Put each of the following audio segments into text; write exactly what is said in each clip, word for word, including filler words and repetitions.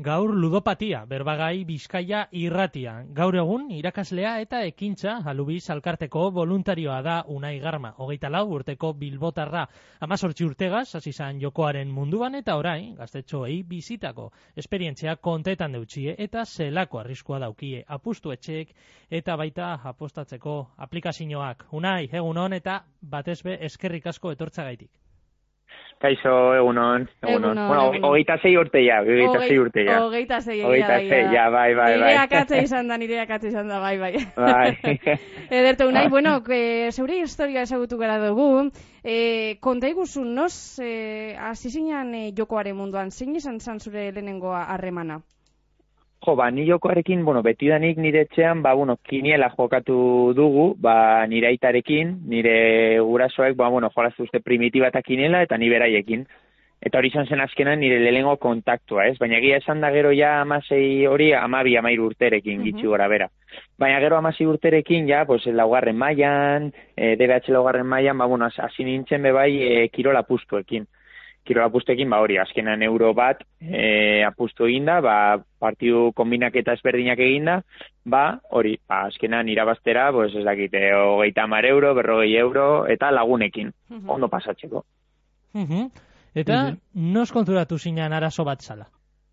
Gaur ludopatia, berbagai Bizkaia irratia. Gaur egun irakaslea eta ekintza Alubiz Alkarteko voluntarioa da Unai Garma. Hogeita lau urteko bilbotarra, amazortzi urtegaz, hasi izan jokoaren munduan eta orain, gaztetxoei bizitako esperientzia kontetan deutxie eta zelako arriskua daukie apustu etxeek eta baita apostatzeko aplikazioak. Unai, egunon eta batez be eskerrik asko etortzagaitik. Kaixo, egunon, egunon. Bueno, hogeita sei urte ja, hogeita sei urte ja. Hogeita sei, hogeita sei, ja, bai, bai, bai. Nire akatze izan da, nire akatze izan da, bai, bai. Bai. Ederto, Unai, bueno, que, zeure historia ezagutu gara dugu, eh, konta iguzu, noz, eh, hasi zinean eh, jokoaren munduan, zein izan zan zure lehenengoa harremana? Jo, ba, ni jokoarekin, bueno, betidanik nire etxean, ba, bueno, kiniela jokatu dugu, ba, nire aitarekin, nire gurasoek, ba, bueno, jolaztu uste primitiba eta kiniela, eta ni beraiekin. Eta hori izan zen azkenan nire lehenengo kontaktua, ez? Baina egia esan da gero ja amasei hori, amabi, amairu urterekin, uh-huh. Gitxi gora bera. Baina gero amasei urterekin, ja, pues, laugarren mailan, e, D B H laugarren mailan, ba, bueno, hasi nintzen bebai e, kirola apustuekin. Kirola apustuekin, ba hori, azkenan euro bat e, apustu eginda, ba, partidu kombinaketa ezberdinak eginda, ba, hori, ba, azkenan irabaztera, pues, ez dakite, hogeita hamar euro, berrogei euro, eta lagunekin, uh-huh. Ondo pasatzeko. Uh-huh. Eta, uh-huh. Noz konturatu zinean arazo bat zala?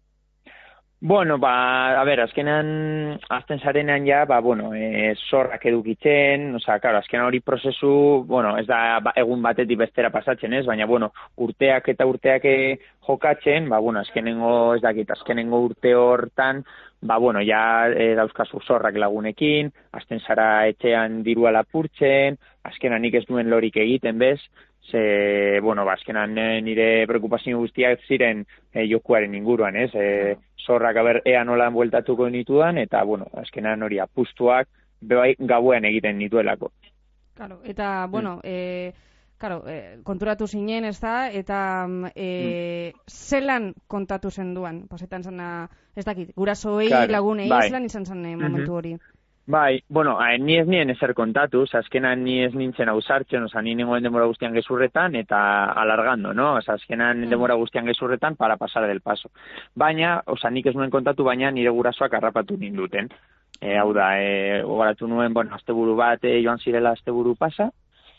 Bueno, ba, a ber, azkenan, azten zarenean ja, ba, bueno, e, zorrak edukitzen, oza, claro, azkenan hori prozesu, bueno, ez da ba, egun batetik bestera pasatzen, ez, baina, bueno, urteak eta urteak jokatzen, ba, bueno, azkenengo, ez dakit, azkenengo urte hortan, ba, bueno, ja e, dauzkazu zorrak lagunekin, azten zara etxean dirua lapurtzen, azkenan nik ez duen lorik egiten, bez, ze, bueno, ba, azkenan nire preokupazio guztiak ziren e, jokuaren inguruan, ez, e, zorrak aber ea nola bueltatuko nitudan, eta, bueno, azkenan hori apustuak bebai gauean egiten nituelako. Claro, eta, bueno, mm. e, claro, e, konturatu zinen, ez da, eta e, mm. zelan kontatu zen duan, pasetan zena, ez dakit, gurasoei claro, lagunei, bai. Zelan izan zen mm-hmm. momentu hori? Bai, bueno, ni ez nien ezer kontatu, azkenan ni ez nintzen ausartzen, oza, ni nengoen demora guztian gezurretan, eta alargando, no? Oza, azkenan mm. demora guztian gezurretan para pasar del paso. Baina, oza, nik ez nuen kontatu, baina nire gurasoak harrapatu ninduten. E, hau da, e, ogaratu nuen, bueno, asteburu bat e, joan zirela asteburu pasa,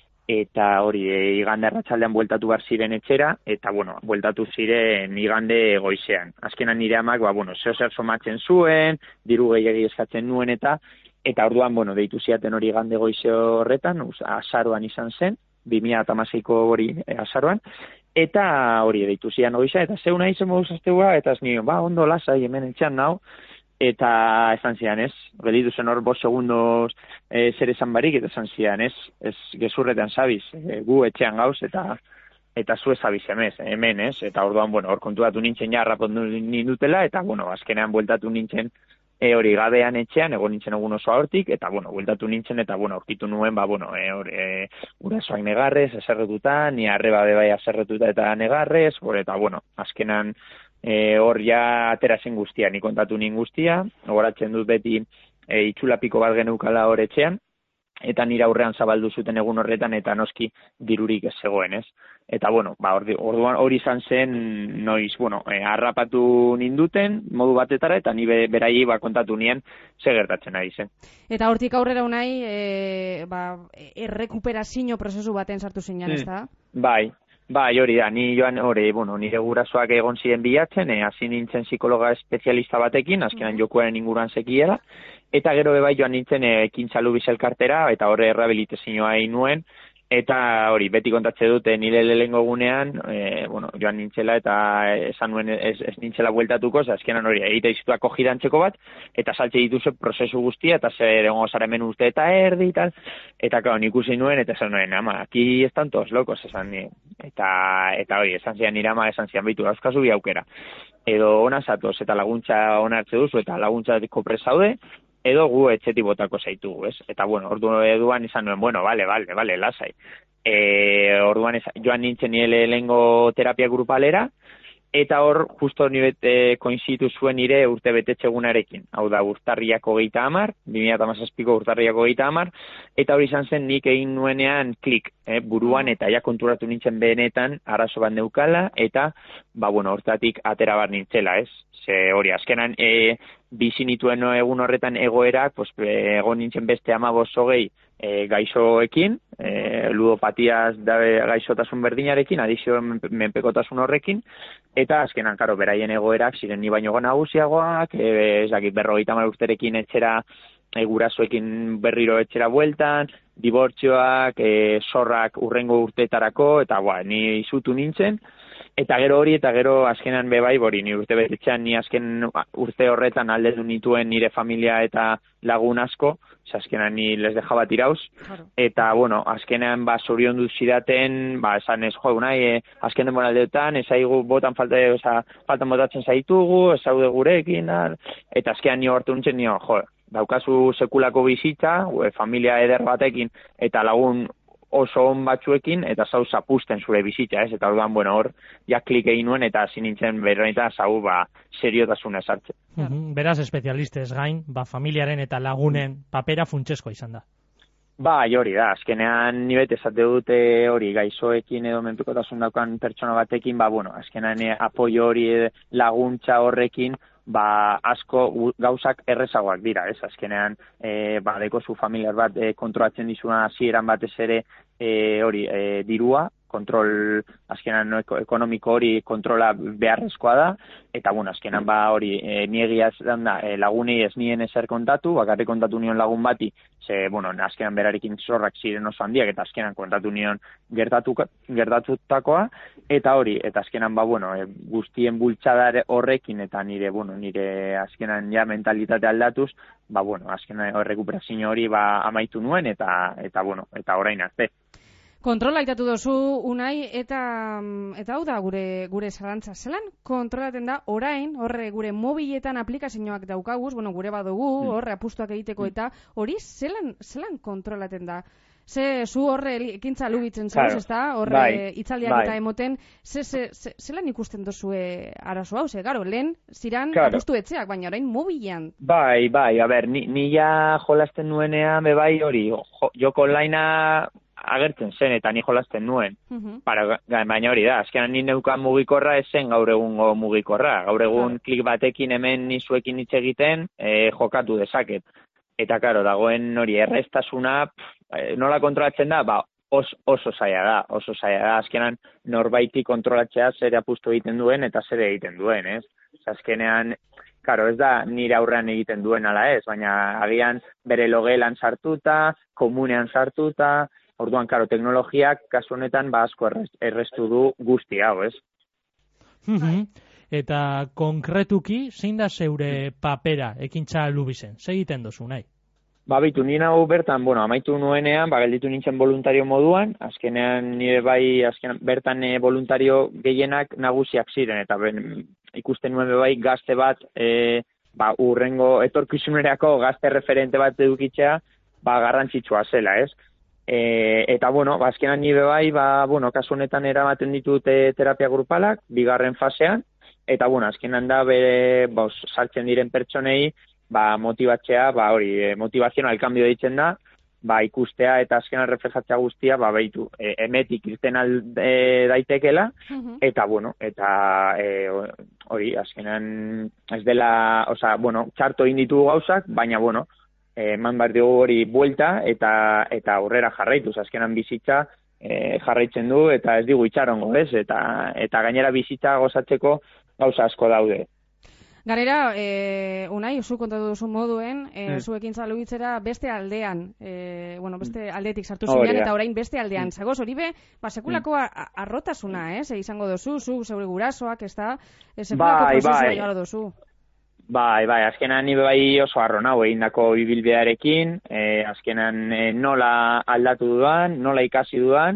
eta hori, e, igande arratsaldean bueltatu bar ziren etxera, eta, bueno, bueltatu ziren igande goizean. Azkenan nire amak, ba, bueno, zeo zer somatzen zuen, diru gehiagi eskatzen nuen, eta Eta orduan, bueno, deitu ziaten hori igande goize horretan, azaroan izan zen, bi mila hamaseiko hori e, azaroan, eta hori deitu zian goiza, eta zeuna izan moduz azteua, eta ez nio, ba, ondo lasai hemen etxean nau, eta esan zian, ez, gelditu zen hor bost segundos e, zer esan barik, eta esan zian, ez, ez gezurretan zabiz, e, gu etxean gauz, eta eta zu ezabiz emez, hemen, ez, eta orduan, bueno, hor kontuatu nintzen jarra pondu nindutela, eta, bueno, azkenean bueltatu nintzen, E hori gabean etxean, egon nintzen egun oso hortik, eta, bueno, bueltatu nintzen, eta, bueno, aurkitu nuen, ba, bueno, e, hori, e, gurasoak negarrez, eserretuta, ni arreba bebai eserretuta eta negarrez, hori, eta, bueno, azkenan e, hor ja aterazen guztia, ni kontatu nin guztia, goratzen dut beti e, itxulapiko bat geneukala hor etxean, eta nire aurrean zabaldu zuten egun horretan, eta noski dirurik ez zegoen, ez? Eta, bueno, ba, orduan hori izan zen, noiz, bueno, eh, harrapatu ninduten, modu batetara, eta ni beraiei ba, kontatu nien, ze gertatzen ari zen. Eta hortik aurrera unai, e, ba, errekuperazio prozesu baten sartu zinean, mm. ez da? Bai, bai, hori da, ni joan, hori, bueno, nire gurasoak egon ziren bilatzen, eh, hasi nintzen psikologa espezialista batekin, azkenan mm. jokuaren inguruan sekiela, eta gero bebai joan nintzen ekintza Alubiz Elkartera, eta horre errabilitazioa egin nuen, eta hori, beti kontatze dute nire lehengo gunean, e, bueno, joan nintzela, eta esan nuen ez, ez nintzela bueltatuko, azkenan hori, egite dizutuako jirantzeko bat, eta saltze dituzu prozesu guztia, eta zer egongo zara hemen urte eta erdi, eta, eta claro, nik usi nuen, eta esan nuen, ama, aquí están todos locos, esan nien, eta, eta hori, esan zian nire ama, esan zian, baitu, dauzkazu bi aukera, edo ona zatoz, eta laguntza onartze duzu, eta laguntza kopre-zaude, edo gu etxetik botako zaitugu, ez? Eta, bueno, orduan eduan izan nuen, bueno, bale, bale, bale, lasai. E, orduan ez, joan nintzen nire lehengo terapia grupalera, eta hor, justo nire e, koinzitu zuen nire urte betetxegunarekin. Hau da, urtarriak hogeita hamar, bi mila hamazazpiko urtarriak hogeita hamar, eta hori izan zen nik egin nuenean klik, eh, buruan, eta ja konturatu nintzen benetan arazo bat neukala, eta, ba, bueno, hortatik atera bar nintzela, ez? Ze hori, azkenan e, bizi nituen egun horretan egoerak, pues, e, egon nintzen beste amabost hogei e, gaixoekin, e, ludopatiaz da gaixotasun berdinarekin, adizio menpekotasun horrekin, eta azkenan, karo, beraien egoerak ziren ni baino nagusiagoak, e, ez dakit, berrogeita hamar urterekin etxera, e, gurasoekin berriro etxera bueltan, dibortzioak, e, zorrak urrengo urteetarako, eta ba, ni izutu nintzen, eta gero hori, eta gero azkenan bebai, bori, ni urte betetxean, ni azken urte horretan aldetu nituen nire familia eta lagun asko, azkenan ni les dejaba tirauz, claro. Eta, bueno, azkenan, ba, zorion duzidaten, ba, esan ez, jo, nahi, e, azken den moraldeetan, ez aigu botan falta, oza, faltan botatzen zaitugu, ez zaude gurekin, ar, eta azkenan nio hartu nintzen, nio, jo, daukazu sekulako bizitza, e, familia eder batekin, eta lagun oso on batzuekin, eta zau zapusten zure bizitza, ez? Eta orduan, bueno, hor, ja klik egin nuen, eta hasi nintzen beroneta zau, ba, seriotasuna esartzen. Uh -huh. Beraz, espezialistez gain, ba, familiaren eta lagunen papera funtsezko izan da. Ba, hori da, azkenean nibet esate dute hori gaixoekin edo menpekotasun daukan pertsona batekin, ba, bueno, azkenean apoio hori laguntza horrekin, ba, asko gauzak errezagoak dira, ez? Azkenean, e, ba, deko zu familiar bat e, kontrolatzen dizuna hasieran batez ere e, hori, e, dirua, kontrol, azkenan no, ekonomiko hori kontrola beharrezkoa da, eta, bueno, azkenan ba hori e, niegiaz da, e, lagunei ez nien ezer kontatu, bakarrik kontatu nion lagun bati, ze, bueno, azkenan berarekin zorrak ziren oso handiak, eta azkenan kontatu nion gertatu, gertatutakoa, eta hori, eta azkenan ba, bueno, e, guztien bultzadar horrekin, eta nire, bueno, nire azkenan ja mentalitate aldatuz, ba, bueno, azkenan rekuperazio hori ba amaitu nuen, eta, eta bueno, eta orain arte. Kontrola aitatu dozu, Unai, eta eta hau da gure gure zalantza. Zelan kontrolaten da orain, horre gure mobiletan aplikazioak daukaguz, bueno, gure badugu, horre apustuak egiteko eta hori zelan zelan kontrolaten da? Ze zu horre ekintza lugitzen zauz, ezta? Horre bai, hitzaldiak bai. Eta emoten, ze, ze, ze, zelan ikusten dozue arazo hau? Ze, garo, lehen ziran claro. Apustu etxeak, baina orain mobilean. Bai, bai, a ber, ni, ni ja jolasten nuenean, be bai hori, jo, joko onlinea agertzen zen eta ni jolasten nuen. Uh-huh. Para, baina hori da, azkenan ni neukan mugikorra esen gaur egungo mugikorra. Gaur egun claro. Klik batekin hemen nizuekin hitz egiten eh, jokatu dezaket. Eta, karo, dagoen hori errestasuna, pff, nola kontrolatzen da, ba, os, oso zaila da, oso zaila da. Azkenan norbaiti kontrolatzea zer apustu egiten duen eta zer egiten duen, ez? Azkenean, karo, ez da nire aurrean egiten duen ala ez, baina agian bere logelan sartuta, komunean sartuta, orduan, karo, teknologiak kasu honetan ba asko errestu du guzti hau, ez? Mm-hmm. Eta konkretuki, zein da zeure papera ekintza lubizen? Zer egiten dozu, nahi? Ba, bitu, nire hau bertan, bueno, amaitu nuenean, ba, gelditu nintzen voluntario moduan, azkenean nire bai, azkenean bertan e, voluntario gehienak nagusiak ziren, eta ben, ikusten nuen bai gazte bat, e, ba, urrengo etorkizunerako gazte referente bat edukitzea, ba, garrantzitsua zela, ez? E, eta, bueno, ba, azkenan nire bai, ba, bueno, kasu honetan eramaten ditut e, terapia grupalak, bigarren fasean, eta, bueno, azkenan da, bere, ba, saltzen diren pertsonei, ba, motibatzea, ba, hori, motivazional cambio ditzen da, ba, ikustea eta azkenan reflejatzea guztia, ba, behitu, e, emetik irten alde daitekela, uh-huh. Eta, bueno, eta, e, hori, azkenan ez dela, oza, bueno, txarto inditu gauzak, baina, bueno, eman behar dugu hori buelta eta eta aurrera jarraituz, azkenan bizitza e, jarraitzen du eta ez digu itxarongo, ez? Eta, eta gainera bizitza gozatzeko gauza asko daude. Garera, e, Unai, zu kontatu duzu moduen, e, mm. zuekin zalugitzera beste aldean, e, bueno, beste aldetik sartu oh, zinean, eta orain beste aldean. Mm. Zagoz, hori be, ba, sekulako mm. arrotasuna, ez? E, izango dozu, zu, zeure gurasoak, ez da, e, sekulako bai, prozesua bai. Igaro dozu. Bai, bai, azkenan ni bai oso arro nau egindako ibilbidearekin, e, azkenan e, nola aldatu dudan, nola ikasi dudan,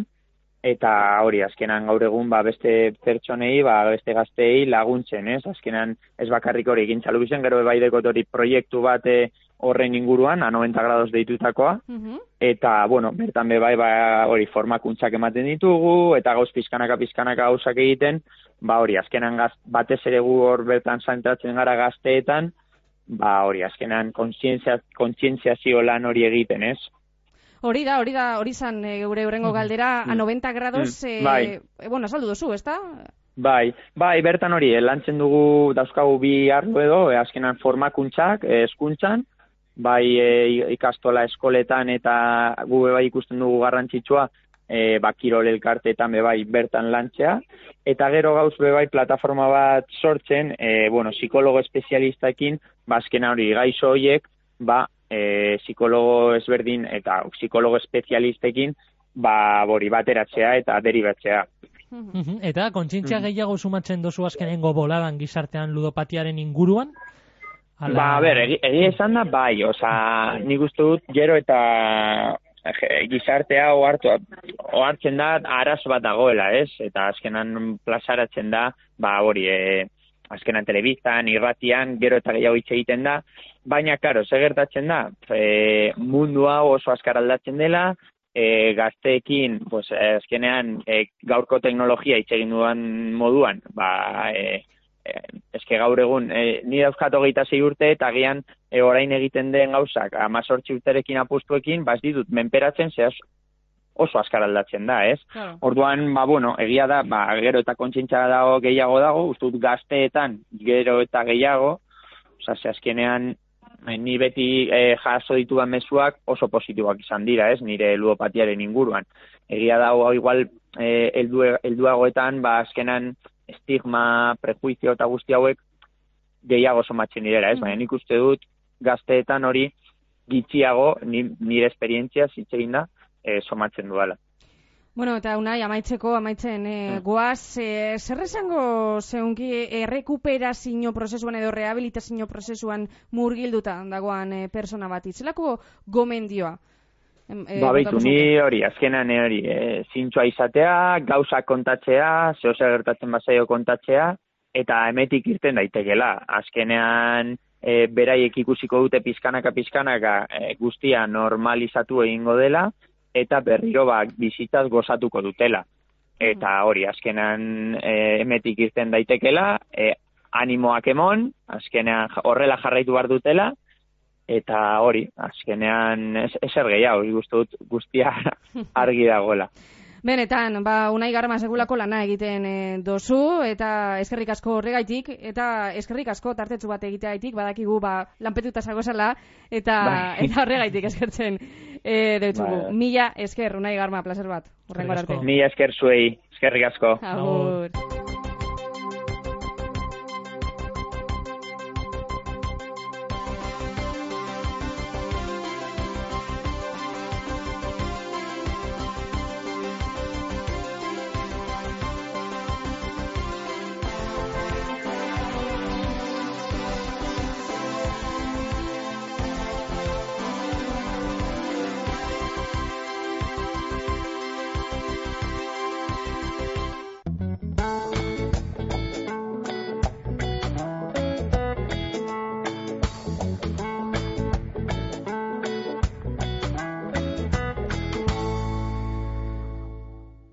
eta hori, azkenan gaur egun ba, beste pertsonei, ba, beste gazteei laguntzen, ez? Azkenan ez bakarrik hori egin txalu bizen, gero bai dekot hori proiektu bat horren inguruan, a noventa grados deitutakoa, uh-huh. Eta, bueno, bertan be bai ba, hori formakuntzak ematen ditugu, eta gauz pizkanaka pizkanaka gauzak egiten, ba hori, azkenan gaz, batez ere gu hor bertan zentratzen gara gazteetan, ba hori, azkenan kontzientziazio lan hori egiten, ez? Hori da, hori da, hori zan e, gure urrengo galdera, mm. a noventa grados, mm. e, bai. E, bueno, azaldu dozu, ez da? Bai, bai, bertan hori, lantzen dugu dauzkagu bi arlo edo, e, azkenan formakuntzak, hezkuntzan, bai e, ikastola eskoletan eta gu bai ikusten dugu garrantzitsua, e, ba, kirol elkarteetan be bai bertan lantzea, eta gero gauz be bai plataforma bat sortzen, e, bueno, psikologo espezialistaekin, ba, azkena hori gaixo horiek, ba, e, psikologo ezberdin eta psikologo espezialistekin, ba, hori bateratzea eta deribatzea. Eta kontzientzia gehiago sumatzen dozu azkenengo boladan gizartean ludopatiaren inguruan? Ala... Ba, a ber, egia egi esan da, bai, oza, nik uste dut gero eta gizartea ohartu, ohartzen da arazo bat dagoela, ez? Eta azkenan plazaratzen da, ba, hori, e, azkenan telebistan, irratian, gero eta gehiago hitz egiten da, baina, karo, ze gertatzen da, e, mundu hau oso azkar aldatzen dela, E, gazteekin, pues, azkenean e, gaurko teknologia hitz egin duan moduan, ba, e, e, eske gaur egun, e, ni dauzkat hogeita sei urte, eta agian e, orain egiten den gauzak, amazortzi urterekin apustuekin, ba, ez ditut, menperatzen, zehaz oso azkar aldatzen da, ez? Claro. Orduan, ba, bueno, egia da, ba, gero eta kontzientzia dago gehiago dago, ustut gazteetan gero eta gehiago, oza, ze azkenean, ni beti eh, jaso ditudan mezuak oso positiboak izan dira, ez, nire ludopatiaren inguruan. Egia dago, igual, eh, eldu, elduagoetan, ba, azkenan estigma, prejuizio eta guzti hauek gehiago somatzen direla, ez, baina nik uste dut gazteetan hori gitxiago, nire esperientzia zitzegin da, eh, somatzen duela. Bueno, eta Unai, amaitzeko, amaitzen, e, goaz, e, zer esango zeunki errekuperazio prozesuan edo rehabilitazio prozesuan murgilduta dagoan e, persona bat, itzelako gomendioa? E, ba, behitu, ni hori, azkenan hori, e, zintxoa izatea, gauzak kontatzea, zehose gertatzen bazaio kontatzea, eta emetik irten daitekela. Azkenean, e, beraiek ikusiko dute pizkanaka-pizkanaka e, guztia normalizatu egingo dela, eta berriro ba, bizitzaz gozatuko dutela. Eta hori, azkenan e, emetik irten daitekela, e, animoak emon, azkenean horrela jarraitu behar dutela, eta hori, azkenean eser gehiago, guztut guztia argi dagoela. Benetan, ba, Unai Garma segulako lana egiten e, dozu, eta eskerrik asko horregaitik, eta eskerrik asko tartetsu bat egiteagaitik, badakigu ba, lanpetuta zagozala, eta, bai. Eta horregaitik eskertzen e, deutzugu. Bai. Mila esker, Unai Garma, placer bat. Mila esker zuei, eskerrik asko. Agur.